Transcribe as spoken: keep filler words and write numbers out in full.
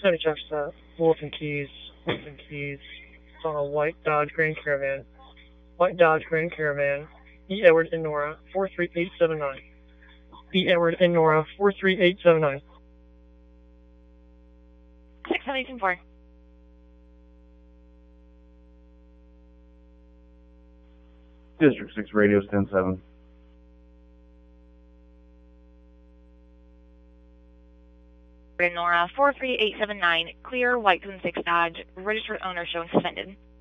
Cody Jefferson, Wolf and Keys, Wolf and Keys. It's on a white Dodge Grand Caravan. White Dodge Grand Caravan. E. Edward and Nora, four three eight seven nine. E. Edward and Nora, four three eight seven nine. six seven four. District six radios ten seven. Nora, four three eight seven nine, clear, white seven six Dodge, registered owner showing suspended.